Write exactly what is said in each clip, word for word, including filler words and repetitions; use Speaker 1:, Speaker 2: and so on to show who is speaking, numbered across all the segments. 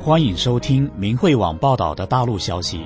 Speaker 1: 欢迎收听明慧网报道的大陆消息。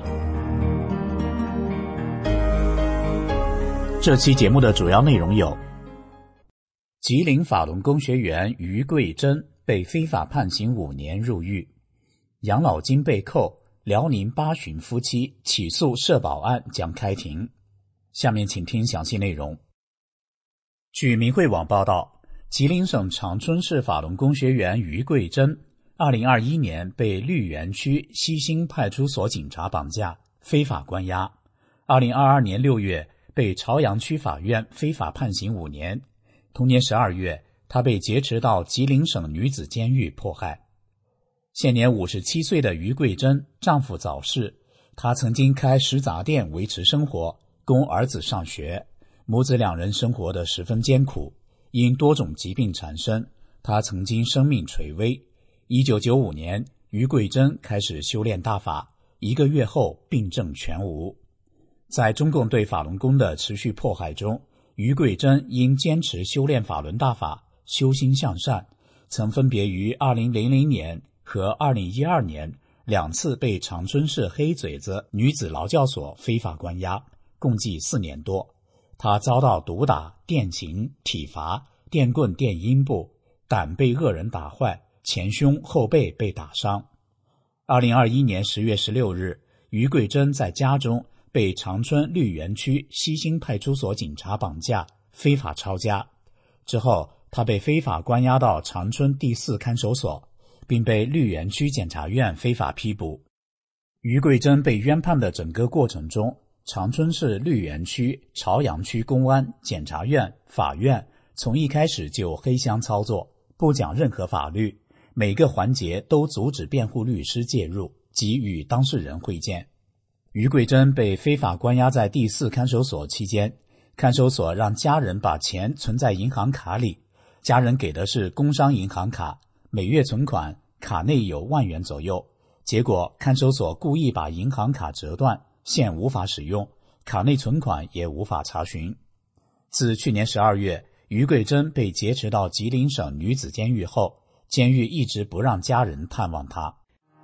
Speaker 1: 这期节目的主要内容有：吉林法轮功学员于桂珍被非法判刑五年入狱；养老金被扣，辽宁八旬夫妻起诉社保案将开庭。下面请听详细内容。据明慧网报道，吉林省长春市法轮功学员于桂珍二零二一年被绿园区西兴派出所警察绑架，非法关押。二零二二年六月被朝阳区法院非法判刑五年。同年十二月，她被劫持到吉林省女子监狱迫害。现年五十七岁的于桂珍丈夫早逝，她曾经开食杂店维持生活，供儿子上学，母子两人生活得十分艰苦。因多种疾病缠身，她曾经生命垂危。一九九五年，于桂珍开始修炼大法，一个月后病症全无。在中共对法轮功的持续迫害中，于桂珍因坚持修炼法轮大法，修心向善，曾分别于二零零零年和二零一二年两次被长春市黑嘴子女子劳教所非法关押，共计四年多。她遭到毒打、电刑、体罚、电棍电阴部，胆被恶人打坏，前胸后背被打伤。二零二一年十月十六日，于桂珍在家中被长春绿园区西兴派出所警察绑架，非法抄家。之后，她被非法关押到长春第四看守所，并被绿园区检察院非法批捕。于桂珍被冤判的整个过程中，长春市绿园区、朝阳区公安、检察院、法院从一开始就黑箱操作，不讲任何法律，每个环节都阻止辩护律师介入及与当事人会见。于桂珍被非法关押在第四看守所期间，看守所让家人把钱存在银行卡里，家人给的是工商银行卡，每月存款卡内有万元左右。结果看守所故意把银行卡折断，现无法使用，卡内存款也无法查询。自去年十二月，于桂珍被劫持到吉林省女子监狱后，监狱一直不让家人探望她。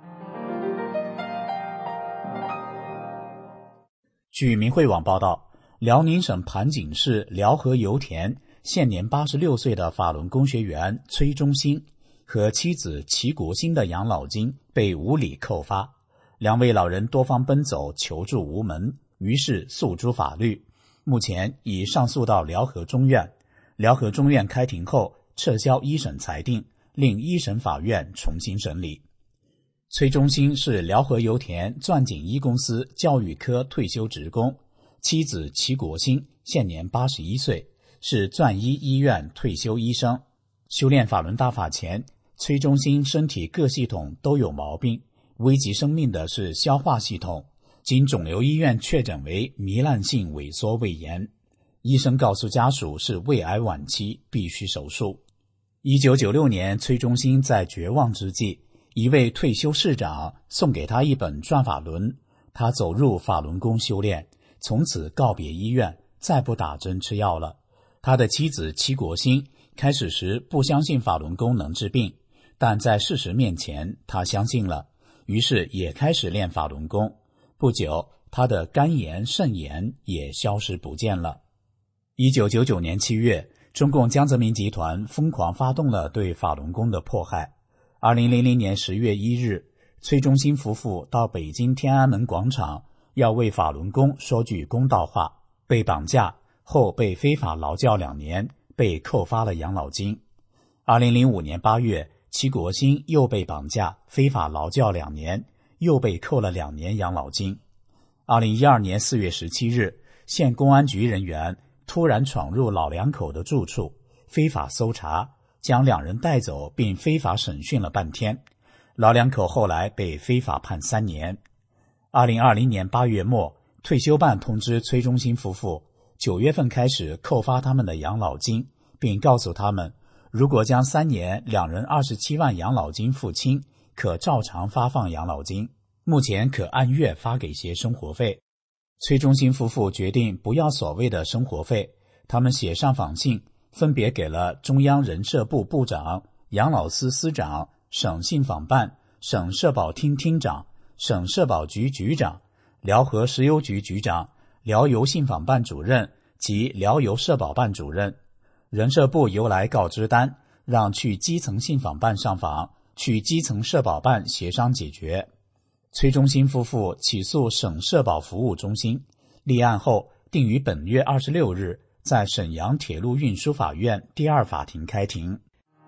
Speaker 1: 据明慧网报道，辽宁省盘锦市辽河油田现年八十六岁的法轮功学员崔忠兴和妻子齐国兴的养老金被无理扣发，两位老人多方奔走求助无门，于是诉诸法律，目前已上诉到辽河中院。辽河中院开庭后撤销一审裁定，令一审法院重新审理。崔忠兴是辽河油田钻井一公司教育科退休职工，妻子齐国兴现年八十一岁，是钻一医院退休医生。修炼法轮大法前，崔忠兴身体各系统都有毛病，危及生命的是消化系统，经肿瘤医院确诊为糜烂性萎缩胃炎。医生告诉家属是胃癌晚期，必须手术。一九九六年，崔忠兴在绝望之际，一位退休市长送给他一本转法轮，他走入法轮功修炼，从此告别医院，再不打针吃药了。他的妻子齐国兴开始时不相信法轮功能治病，但在事实面前他相信了，于是也开始练法轮功。不久，他的肝炎、肾炎也消失不见了。一九九九年七月，中共江泽民集团疯狂发动了对法轮功的迫害。二零零零年十月一日，崔忠兴夫妇到北京天安门广场，要为法轮功说句公道话，被绑架后被非法劳教两年，被扣发了养老金。二零零五年八月，齐国兴又被绑架，非法劳教两年，又被扣了两年养老金。二零一二年四月十七日，县公安局人员突然闯入老两口的住处，非法搜查，将两人带走并非法审讯了半天。老两口后来被非法判三年。二零二零年八月末，退休办通知崔忠兴夫妇，九月份开始扣发他们的养老金，并告诉他们，如果将三年两人二十七万养老金付清，可照常发放养老金，目前可按月发给些生活费。崔忠兴夫妇决定不要所谓的生活费，他们写上访信，分别给了中央人社部部长、养老司司长、省信访办、 省社保厅厅长、省社保局局长、辽河石油局局长、辽油信访办主任及辽油社保办主任。人社部邮来告知单，让去基层信访办上访，去基层社保办协商解决。崔忠兴夫妇起诉省社保服务中心，立案后定于本月二十六日在沈阳铁路运输法院第二法庭开庭。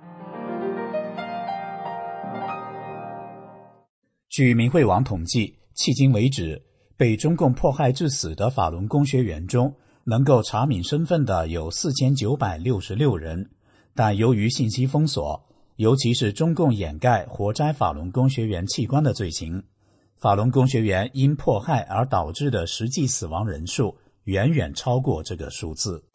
Speaker 1: 据明慧网统计，迄今为止，被中共迫害致死的法轮功学员中，能够查明身份的有四千九百六十六人，但由于信息封锁，尤其是中共掩盖活摘法轮功学员器官的罪行，法轮功学员因迫害而导致的实际死亡人数远远超过这个数字。